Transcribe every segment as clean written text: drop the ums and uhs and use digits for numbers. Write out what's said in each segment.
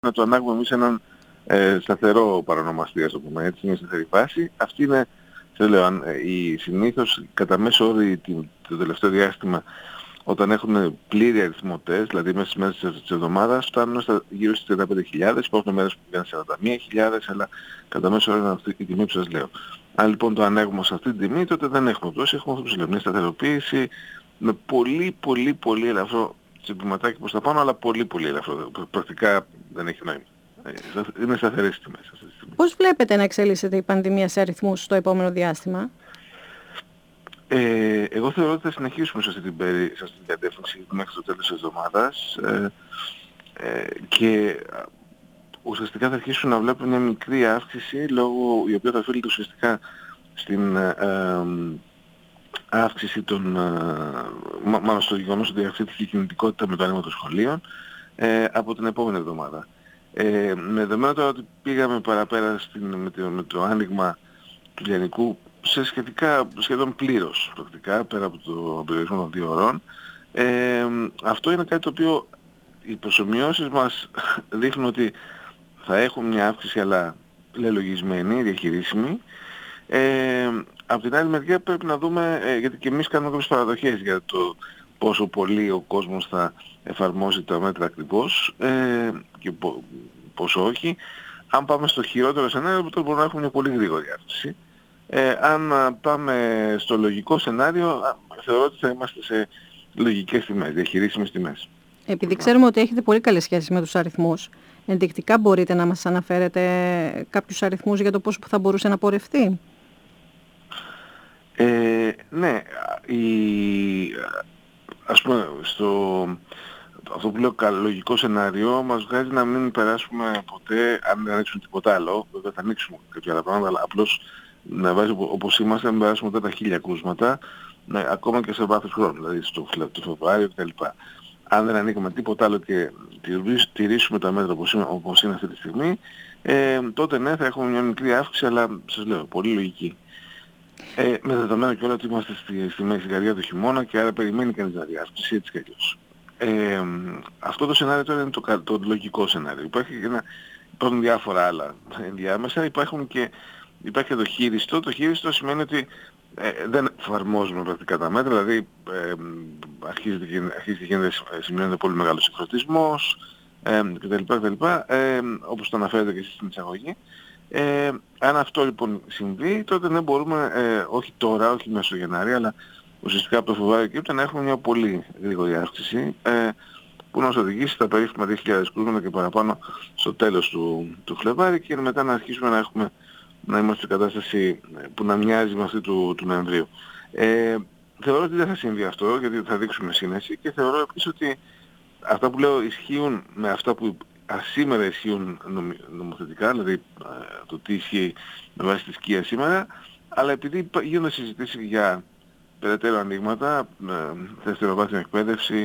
να το ανάγουμε εμείς έναν σταθερό παρονομαστή, ας το πούμε έτσι, μια σταθερή φάση. Αυτή είναι, θέλω λέω, συνήθως κατά μέσο όρο το τελευταίο διάστημα, όταν έχουν πλήρη αριθμό τεστ, δηλαδή μέσα στις μέρες της εβδομάδας, φτάνουν γύρω στις 35.000, υπάρχουν μέρες που πήγαν 41.000, αλλά κατά μέσο όρο είναι αυτή η τιμή που σας λέω. Αν λοιπόν το ανέχουμε σε αυτή την τιμή, τότε δεν έχουμε πτώση, έχουμε αυτό που λέω, μια σταθεροποίηση με πολύ ελαφρό τσιμπηματάκι προς τα πάνω, αλλά πολύ ελαφρό. Πρακτικά δεν έχει νόημα. Είναι σταθερές τιμές αυτή τη στιγμή. Πώς βλέπετε να εξελίσσεται η πανδημία σε αριθμούς στο επόμενο διάστημα? Εγώ θεωρώ ότι θα συνεχίσουμε σε αυτή την κατεύθυνση μέχρι το τέλος της εβδομάδας και ουσιαστικά θα αρχίσουν να βλέπουν μια μικρή αύξηση, η οποία θα οφείλεται ουσιαστικά στην αύξηση μάλλον στο γεγονός ότι αυξήθηκε η κινητικότητα με το άνοιγμα των σχολείων από την επόμενη εβδομάδα. Με δεδομένο τώρα ότι πήγαμε παραπέρα με το άνοιγμα του λιανικού σε σχεδόν πλήρως πρακτικά, πέρα από το περιορισμό των 2 ώρων, αυτό είναι κάτι το οποίο οι προσομοιώσεις μας δείχνουν ότι θα έχουν μια αύξηση, αλλά λελογισμένη, διαχειρίσιμη. Από την άλλη μεριά πρέπει να δούμε, γιατί και εμείς κάνουμε κάποιες παραδοχές για το πόσο πολύ ο κόσμος θα εφαρμόσει τα μέτρα ακριβώς και πόσο όχι. Αν πάμε στο χειρότερο σενάριο, τότε μπορούμε να έχουμε μια πολύ γρήγορη αύξηση. Αν πάμε στο λογικό σενάριο, θεωρώ ότι θα είμαστε σε λογικές τιμές, διαχειρίσιμες τιμές. Επειδή ξέρουμε ότι έχετε πολύ καλές σχέσεις με τους αριθμούς, ενδεικτικά μπορείτε να μας αναφέρετε κάποιους αριθμούς για το πώς θα μπορούσε να πορευτεί? Ναι, ας πούμε, αυτό που λέω λογικό σενάριο μας βγάζει να μην περάσουμε ποτέ, αν δεν ανοίξουμε τίποτα άλλο, βέβαια θα ανοίξουμε κάποια άλλα πράγματα, αλλά απλώς να βάζει όπως είμαστε, να μην περάσουμε ούτε τα 1.000 κρούσματα, ακόμα και σε βάθος χρόνου, δηλαδή στο Φεβρουάριο κτλ. Αν δεν ανοίγουμε τίποτα άλλο και τηρήσουμε τα μέτρα όπως είναι αυτή τη στιγμή, τότε ναι, θα έχουμε μια μικρή αύξηση, αλλά σας λέω, πολύ λογική. Με δεδομένο και όλα ότι είμαστε στη μέση καρδιά του χειμώνα και άρα περιμένει κανείς να διάσκηση έτσι κι αλλιώς. Αυτό το σενάριο τώρα είναι το λογικό σενάριο. Υπάρχουν διάφορα άλλα ενδιάμεσα, υπάρχει και το χείριστο. Το χείριστο σημαίνει ότι δεν εφαρμόζουμε πρακτικά τα μέτρα, δηλαδή αρχίζει και σημειώνεται πολύ μεγάλος συγχρονισμός κτλ. Όπως το αναφέρετε και εσείς στην εισαγωγή. Αν αυτό λοιπόν συμβεί, τότε δεν μπορούμε, όχι τώρα, όχι μέσα στο Γενάρη, αλλά ουσιαστικά από το Φεβρουάριο και έπειτα να έχουμε μια πολύ γρήγορη αύξηση που να μας οδηγήσει στα περίφημα 2.000 κρούσματα και παραπάνω στο τέλος του Φλεβάρη και μετά να αρχίσουμε να είμαστε σε κατάσταση που να μοιάζει με αυτή του Νοεμβρίου. Θεωρώ ότι δεν θα συμβεί αυτό, γιατί θα δείξουμε σύνεση και θεωρώ επίσης ότι αυτά που λέω ισχύουν με αυτά που σήμερα ισχύουν νομοθετικά, δηλαδή το τι ισχύει με βάση τη σκία σήμερα, αλλά επειδή γίνονται συζητήσεις για περαιτέρω ανοίγματα, δευτεροβάθμια εκπαίδευση,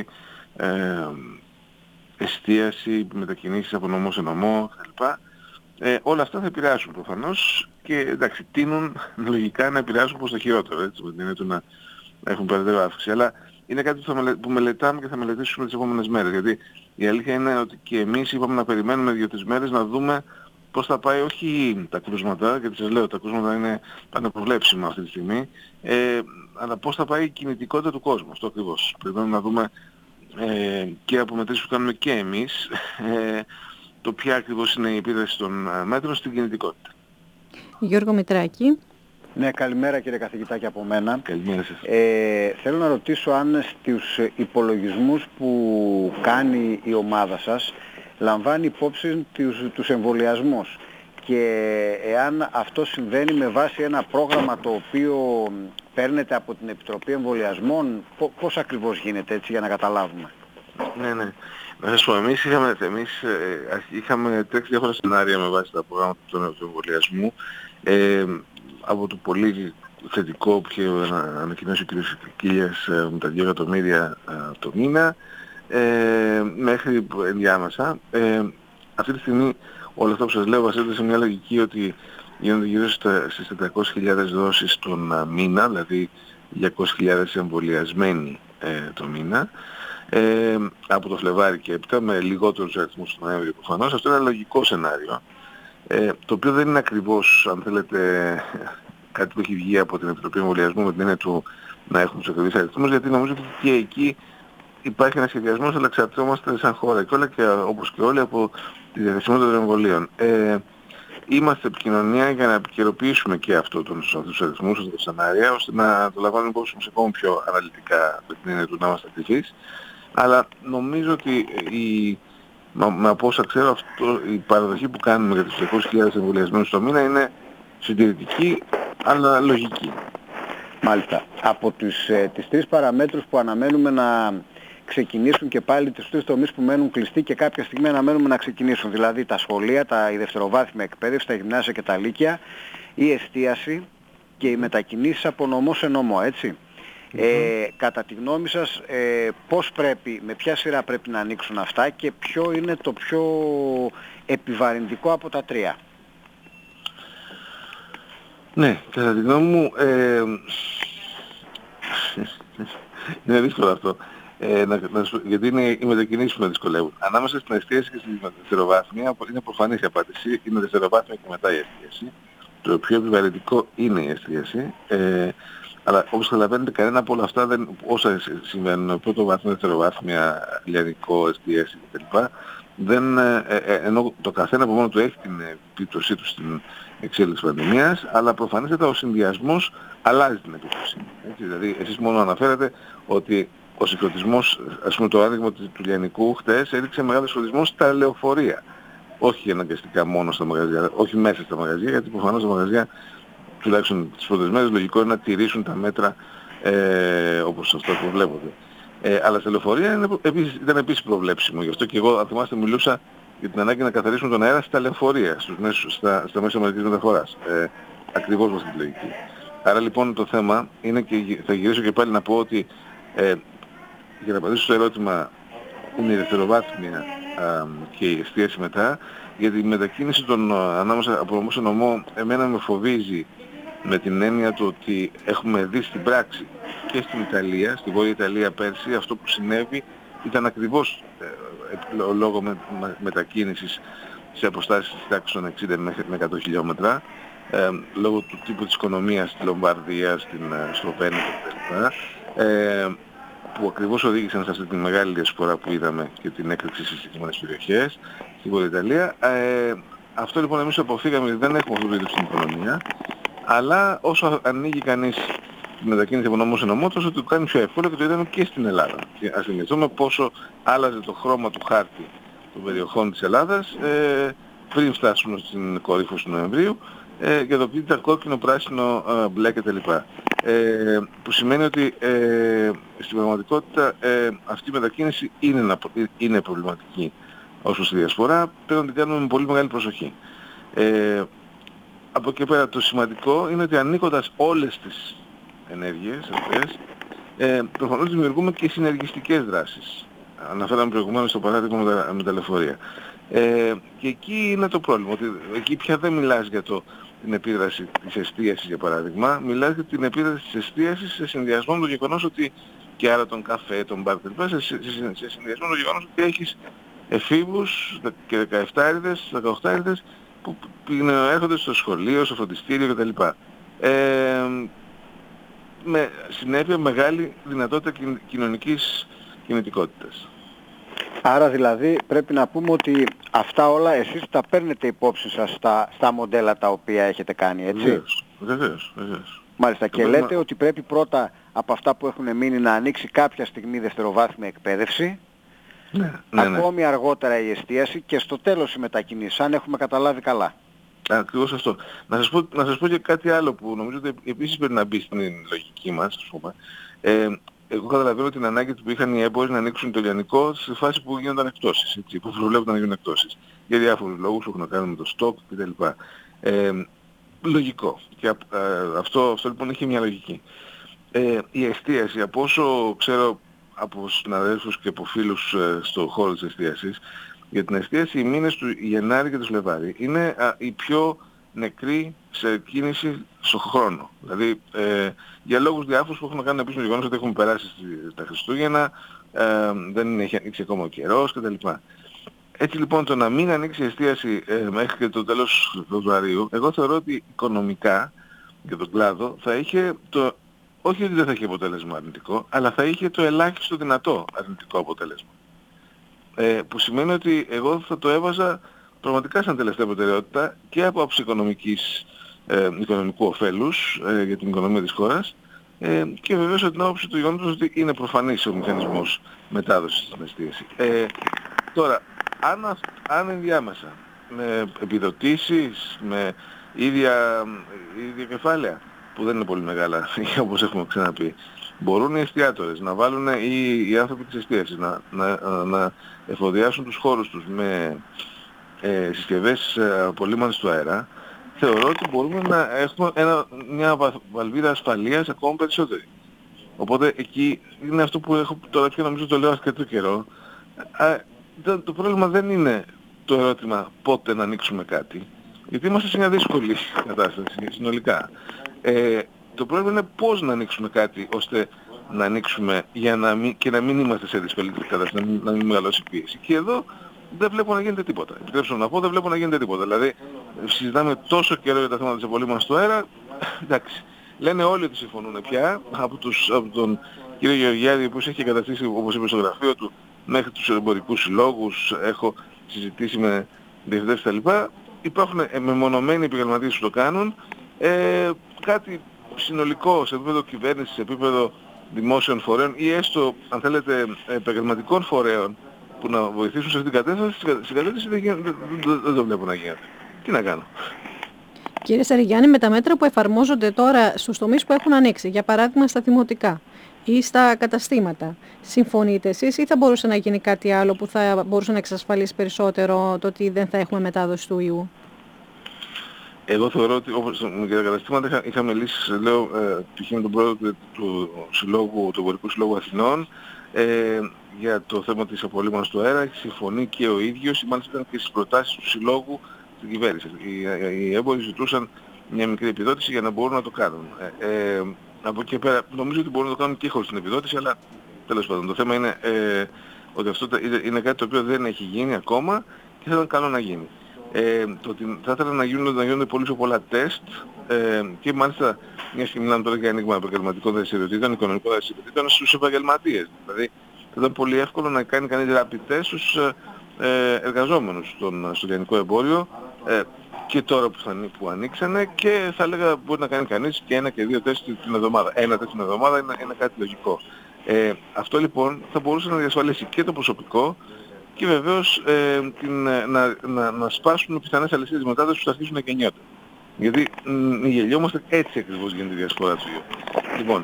εστίαση, μετακινήσεις από νομό σε νομό κτλ. Όλα αυτά θα επηρεάσουν προφανώς και εντάξει, τείνουν λογικά να επηρεάσουν προς το χειρότερο, έτσι, με την έννοια του να έχουν περαιτέρω αύξηση. Αλλά είναι κάτι που μελετάμε και θα μελετήσουμε τις επόμενες μέρες. Γιατί η αλήθεια είναι ότι και εμείς είπαμε να περιμένουμε 2-3 μέρες να δούμε πώς θα πάει όχι τα κρούσματα, γιατί σας λέω τα κρούσματα είναι πανεπροβλέψιμα αυτή τη στιγμή, αλλά πώς θα πάει η κινητικότητα του κόσμου. Αυτό ακριβώς. Πρέπει να δούμε και από μετρήσεις που κάνουμε και εμείς το ποια ακριβώς είναι η επίδραση των μέτρων στην κινητικότητα. Γιώργο Μητράκη. Ναι, καλημέρα κύριε καθηγητάκη από μένα. Καλημέρα σας. Θέλω να ρωτήσω αν στους υπολογισμούς που κάνει η ομάδα σας λαμβάνει υπόψη τους εμβολιασμούς και εάν αυτό συμβαίνει με βάση ένα πρόγραμμα το οποίο παίρνετε από την Επιτροπή Εμβολιασμών, πώς ακριβώς γίνεται έτσι για να καταλάβουμε? Ναι. Να σας πω, εμείς είχαμε τρέξει διάφορα σενάρια με βάση τα προγράμματα του εμβολιασμού, από το πολύ θετικό που είχε ανακοινώσει ο κ. Κίλιας με τα 2 εκατομμύρια το μήνα, μέχρι ενδιάμεσα. Αυτή τη στιγμή όλα αυτά που σας λέω βασίζονται σε μια λογική ότι γίνονται γύρω στις 400.000 δόσεις τον μήνα, δηλαδή 200.000 εμβολιασμένοι το μήνα. από το Φλεβάρι και έπειτα με λιγότερους αριθμούς του Νοέμβριο προφανώς. Αυτό είναι ένα λογικό σενάριο, το οποίο δεν είναι ακριβώς, αν θέλετε, κάτι που έχει βγει από την Επιτροπή Εμβολιασμού με την έννοια του να έχουμε τους ακριβείς αριθμούς, γιατί νομίζω ότι και εκεί υπάρχει ένας σχεδιασμός, αλλά εξαρτώμαστε σαν χώρα και όλα, και όπως και όλοι, από τη διαθεσιμότητα των εμβολίων. Είμαστε επικοινωνία για να επικαιροποιήσουμε και αυτούς τους αριθμούς, αυτά τα σενάρια, ώστε να το λαμβάνουμε υπόψη μας ακόμα πιο αναλυτικά με την έννοια του να είμαστε ατυχείς. Αλλά νομίζω ότι από όσα ξέρω, η παραδοχή που κάνουμε για τους 200.000 εμβολιασμένους το μήνα είναι συντηρητική, αλλά λογική. Μάλιστα. Από τις τρεις παραμέτρους που αναμένουμε να ξεκινήσουν και πάλι, τους τρεις τομείς που μένουν κλειστοί και κάποια στιγμή αναμένουμε να ξεκινήσουν, δηλαδή τα σχολεία, η δευτεροβάθμια εκπαίδευση, τα γυμνάσια και τα λύκεια, η εστίαση και οι μετακινήσεις από νομό σε νομό, έτσι. Κατά τη γνώμη σας, πώς πρέπει, με ποια σειρά πρέπει να ανοίξουν αυτά και ποιο είναι το πιο επιβαρυντικό από τα τρία? Ναι, κατά τη γνώμη μου, είναι δύσκολο αυτό. Γιατί οι μετακινήσεις που με δυσκολεύουν. Ανάμεσα στην εστίαση και στη δευτεροβάθμια είναι προφανής η απάντηση. Είναι δευτεροβάθμια και μετά η εστίαση. Το πιο επιβαρυντικό είναι η εστίαση. Αλλά όπως καταλαβαίνετε, κανένα από όλα αυτά, όσα συμβαίνουν, πρώτο βάθμιο, δευτεροβάθμια, λιανικό, εστίαση κτλ. Ενώ το καθένα από μόνο του έχει την επίπτωσή του στην εξέλιξη πανδημίας, αλλά προφανέστατα ο συνδυασμός αλλάζει την επίπτωση. Δηλαδή, εσείς μόνο αναφέρατε ότι ο συγχρονισμός, ας πούμε το άνοιγμα του λιανικού χτες έδειξε μεγάλο συγχρονισμό στα λεωφορεία. Όχι αναγκαστικά μόνο στα μαγαζιά, όχι μέσα στα μαγαζιά, γιατί προφανώς τα μαγαζιά, τουλάχιστον τις πρώτες μέρες, λογικό είναι να τηρήσουν τα μέτρα όπως αυτά που βλέπετε. Αλλά στα λεωφορεία ήταν επίσης προβλέψιμο. Γι' αυτό και εγώ, αν θυμάστε, μιλούσα για την ανάγκη να καθαρίσουν τον αέρα στα λεωφορεία, στα μέσα μαζικής μεταφοράς. Ακριβώς με αυτή τη λογική. Άρα λοιπόν το θέμα είναι, και θα γυρίσω και πάλι να πω ότι για να απαντήσω στο ερώτημα, είναι η δευτεροβάθμια και η εστίαση μετά, γιατί η μετακίνηση ανάμεσα από νομό σε νομό εμένα με φοβίζει, με την έννοια του ότι έχουμε δει στην πράξη και στην Ιταλία, στη Βόρεια Ιταλία πέρσι, αυτό που συνέβη ήταν ακριβώς λόγω μετακίνησης σε αποστάσεις της τάξης των 60 με 100 χιλιόμετρα, λόγω του τύπου της οικονομίας στη Λομβαρδία, στο Βένετο κτλ. Που ακριβώς οδήγησαν σε αυτή τη μεγάλη διασπορά που είδαμε και την έκρηξη στις συγκεκριμένες περιοχές στη Βόρεια Ιταλία. Αυτό λοιπόν εμείς αποφύγαμε, δεν έχουμε αυτό το είδος στην οικονομία, αλλά όσο ανοίγει κανείς τη μετακίνηση από νομό σε νομό, τόσο το κάνει πιο εύκολο, και το είδαμε και στην Ελλάδα. Και ας θυμηθούμε πόσο άλλαζε το χρώμα του χάρτη των περιοχών της Ελλάδας πριν φτάσουμε στην κορύφωση του Νοεμβρίου, για το οποίο ήταν κόκκινο, πράσινο, μπλε κτλ. Που σημαίνει ότι στην πραγματικότητα αυτή η μετακίνηση είναι προβληματική όσο στη διασπορά, πρέπει να την κάνουμε με πολύ μεγάλη προσοχή. Από εκεί πέρα το σημαντικό είναι ότι ανοίγοντας όλες τις ενέργειες αυτές, προφανώς δημιουργούμε και συνεργιστικές δράσεις. Αναφέραμε προηγουμένως το παράδειγμα με τα λεωφορεία. Και εκεί είναι το πρόβλημα, ότι εκεί πια δεν μιλάς για την επίδραση της εστίασης, για παράδειγμα, μιλάς για την επίδραση της εστίασης σε συνδυασμό με το γεγονός ότι, και άρα τον καφέ, τον μπαρ κτλ., σε συνδυασμό με το γεγονός ότι έχεις εφήβους και 17'ιδες, 18'ιδες που έρχονται στο σχολείο, στο φροντιστήριο κτλ. Με συνέπεια μεγάλη δυνατότητα κοινωνικής κινητικότητας. Άρα δηλαδή πρέπει να πούμε ότι αυτά όλα εσείς τα παίρνετε υπόψη σας στα μοντέλα τα οποία έχετε κάνει, έτσι? Βεβαίως. Μάλιστα, και λέτε ότι πρέπει πρώτα από αυτά που έχουν μείνει να ανοίξει κάποια στιγμή δευτεροβάθμια εκπαίδευση, ακόμη αργότερα η εστίαση και στο τέλος η μετακίνηση, αν έχουμε καταλάβει καλά. Ακριβώς αυτό. Να σας πω και κάτι άλλο που νομίζω ότι επίσης πρέπει να μπει στην λογική μας, ας πούμε. Εγώ καταλαβαίνω την ανάγκη που είχαν οι έμποροι να ανοίξουν το λιανικό στη φάση που γίνονταν εκτόσεις, έτσι, που προβλέπονταν να γίνουν εκτόσεις. Για διάφορους λόγους που έχουν να κάνουν με το στόκ κτλ. Λογικό. Και αυτό λοιπόν έχει μια λογική. Η εστίαση, από όσο ξέρω από συναδέλφους και από φίλους στον χώρο της εστίασης, για την εστίαση οι μήνες του Γενάρη και του Φλεβάρη είναι οι πιο νεκροί σε κίνηση στον χρόνο. Δηλαδή για λόγους διάφορους που έχουν να κάνουν επίσης με το γεγονός ότι έχουμε περάσει τα Χριστούγεννα, δεν έχει ανοίξει ακόμα ο καιρός κτλ. Έτσι λοιπόν το να μην ανοίξει η εστίαση μέχρι και το τέλος του Φεβρουαρίου, εγώ θεωρώ ότι οικονομικά για τον κλάδο θα είχε όχι ότι δεν θα είχε αποτέλεσμα αρνητικό, αλλά θα είχε το ελάχιστο δυνατό αρνητικό αποτέλεσμα. Που σημαίνει ότι εγώ θα το έβαζα πραγματικά σαν τελευταία προτεραιότητα και από άψη οικονομικού ωφέλους για την οικονομία της χώρας και βεβαίως από την άποψη του γεγονότος ότι είναι προφανής ο μηχανισμός μετάδοσης στην εστίαση. Τώρα, αν ενδιάμεσα με επιδοτήσεις, με ίδια κεφάλαια, που δεν είναι πολύ μεγάλα, όπως έχουμε ξαναπεί, μπορούν οι εστιατόρες να βάλουν ή οι άνθρωποι της εστίασης να εφοδιάσουν τους χώρους τους με συσκευές απολύμανσης του αέρα, θεωρώ ότι μπορούμε να έχουμε μια βαλβίδα ασφαλείας ακόμα περισσότερη. Οπότε εκεί είναι αυτό που έχω τώρα και νομίζω το λέω αρκετό καιρό. Το πρόβλημα δεν είναι το ερώτημα πότε να ανοίξουμε κάτι, γιατί είμαστε σε μια δύσκολη κατάσταση συνολικά. Το πρόβλημα είναι πώς να ανοίξουμε κάτι ώστε να ανοίξουμε και να μην είμαστε σε δύσκολη κατάσταση, να μην μεγαλώσει η πίεση. Και εδώ δεν βλέπω να γίνεται τίποτα. Επιτρέψτε να πω, δεν βλέπω να γίνεται τίποτα. Δηλαδή συζητάμε τόσο καιρό για τα θέματα της απολύμανσης του αέρα, εντάξει. Λένε όλοι ότι συμφωνούν πια, από τον κύριο Γεωργιάδη που έχει εγκαταστήσει, όπως είπε στο γραφείο του, μέχρι τους εμπορικούς συλλόγους, έχω συζητήσει με διευθυντές κτλ. Υπάρχουν μεμονωμένοι επαγγελματίες που το κάνουν. Κάτι συνολικό σε επίπεδο κυβέρνησης, σε επίπεδο δημόσιων φορέων ή έστω, αν θέλετε, επαγγελματικών φορέων που να βοηθήσουν σε αυτήν την κατεύθυνση, δεν το βλέπω να γίνεται. Τι να κάνω. Κύριε Σαριγιάννη, με τα μέτρα που εφαρμόζονται τώρα στους τομείς που έχουν ανοίξει, για παράδειγμα στα δημοτικά ή στα καταστήματα, συμφωνείτε εσείς ή θα μπορούσε να γίνει κάτι άλλο που θα μπορούσε να εξασφαλίσει περισσότερο το ότι δεν θα έχουμε μετάδοση του ιού? Εγώ θεωρώ ότι για τα καταστήματα είχα μιλήσει, λέω, π.χ. με τον πρόεδρο του Εμπορικού Συλλόγου Αθηνών για το θέμα της απολύμανσης του αέρα. Έχει συμφωνεί και ο ίδιος, μάλιστα ήταν και στις προτάσεις του Συλλόγου στην κυβέρνηση. Οι έμποροι ζητούσαν μια μικρή επιδότηση για να μπορούν να το κάνουν. Από εκεί πέρα νομίζω ότι μπορούν να το κάνουν και χωρίς την επιδότηση, αλλά τέλος πάντων το θέμα είναι ότι αυτό είναι κάτι το οποίο δεν έχει γίνει ακόμα και θα ήταν καλό να γίνει. Το ότι θα ήθελα να γίνονται πολύ πιο πολλά τεστ και μάλιστα μιας και μιλάμε τώρα για άνοιγμα επαγγελματικών δραστηριοτήτων, οικονομικών δραστηριοτήτων στους επαγγελματίες. Δηλαδή θα ήταν πολύ εύκολο να κάνει κανείς rapid test στους εργαζόμενους στο λιανικό εμπόριο και τώρα που ανοίξανε, και θα έλεγα μπορεί να κάνει κανείς και ένα και δύο τεστ την εβδομάδα. Ένα τεστ την εβδομάδα είναι κάτι λογικό. Αυτό λοιπόν θα μπορούσε να διασφαλίσει και το προσωπικό και βεβαίως να σπάσουν πιθανές αλυσίδες μετάδοσης που θα αρχίσουν και νιώτε. Γιατί γελιόμαστε, έτσι ακριβώς γίνεται η διασπορά του ιού. Λοιπόν,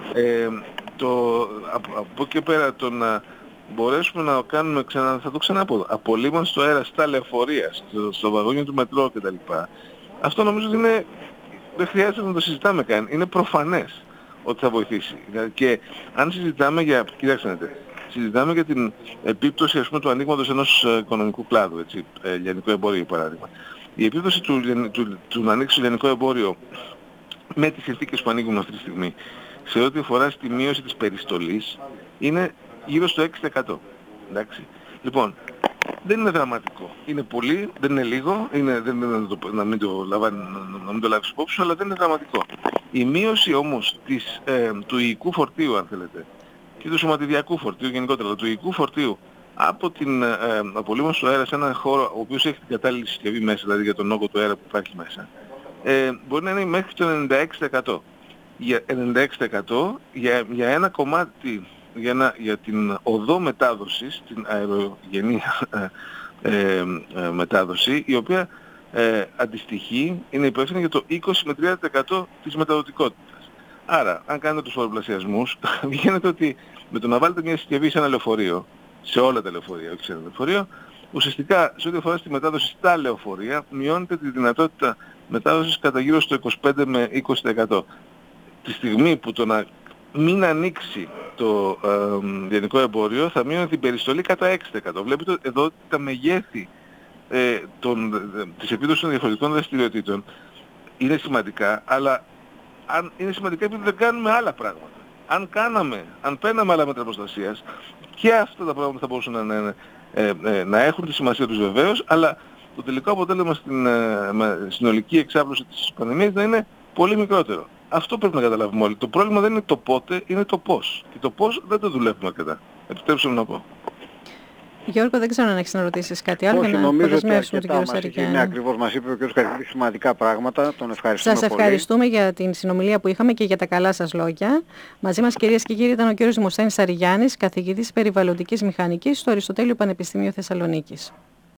από εκεί πέρα το να μπορέσουμε να κάνουμε θα το ξαναπώ, απολύμανση στο αέρα, στα λεωφορεία, στο βαγόνιο του μετρό κτλ. Αυτό νομίζω ότι δεν χρειάζεται να το συζητάμε καν. Είναι προφανές ότι θα βοηθήσει. Και αν συζητάμε συζητάμε για την επίπτωση, ας πούμε, του ανοίγματος ενός οικονομικού κλάδου, έτσι, λιανικό εμπόριο παράδειγμα. Η επίπτωση του να ανοίξει το λιανικό εμπόριο με τις συνθήκες που ανοίγουν αυτή τη στιγμή σε ό,τι αφορά στη μείωση της περιστολής είναι γύρω στο 6%. Εντάξει. Λοιπόν, δεν είναι δραματικό. Είναι πολύ, δεν είναι λίγο, να μην το λάβεις υπόψη, αλλά δεν είναι δραματικό. Η μείωση όμως του υλικού φορτίου, αν θέλετε, και του σωματιδιακού φορτίου γενικότερα, του υλικού φορτίου από την απολύμανση του αέρα σε έναν χώρο ο οποίος έχει την κατάλληλη συσκευή μέσα, δηλαδή για τον όγκο του αέρα που υπάρχει μέσα, μπορεί να είναι μέχρι το 96%. Για 96% για ένα κομμάτι, για την οδό μετάδοσης, την αερογενή μετάδοση, η οποία αντιστοιχεί, είναι υπεύθυνη για το 20 με 30% της μεταδοτικότητας. Άρα, αν κάνετε τους φοροπλασιασμούς, βγαίνετε ότι με το να βάλετε μια συσκευή σε ένα λεωφορείο, σε όλα τα λεωφορεία, όχι σε ένα λεωφορείο, ουσιαστικά σε ό,τι αφορά στη μετάδοση στα λεωφορεία, μειώνεται τη δυνατότητα μετάδοσης κατά γύρω στο 25 με 20%. Τη στιγμή που το να μην ανοίξει το λιανικό εμπόριο θα μειώνει την περιστολή κατά 6%. Βλέπετε εδώ τα μεγέθη της επίδοσης των διαφορετικών δραστηριοτήτων είναι σημαντικά, αλλά είναι σημαντικά επειδή δεν κάνουμε άλλα πράγματα. Αν παίρναμε άλλα μέτρα προστασίας, Και αυτά τα πράγματα θα μπορούσαν να έχουν τη σημασία τους βεβαίως, αλλά το τελικό αποτέλεσμα στην συνολική εξάπλωση της πανδημίας να είναι πολύ μικρότερο. Αυτό πρέπει να καταλάβουμε όλοι. Το πρόβλημα δεν είναι το πότε, είναι το πώς. Και το πώς δεν το δουλεύουμε αρκετά. Επιτρέψτε μου να πω. Γιώργο, δεν ξέρω αν έχεις να ρωτήσεις κάτι άλλο. Όχι, για να νομίζω ότι αποδεσμεύσουμε τον κύριο αρκετά Σαρικιάνη. ναι, ακριβώς μας είπε ο κ. Καρυπίδης σημαντικά πράγματα. Τον ευχαριστούμε Σας πολύ. ευχαριστούμε για την συνομιλία που είχαμε και για τα καλά σας λόγια. Μαζί μας, κυρίες και κύριοι, ήταν ο κ. Δημοσθένης Σαριγιάννης, καθηγητής περιβαλλοντικής μηχανικής στο Αριστοτέλειο Πανεπιστήμιο Θεσσαλονίκης.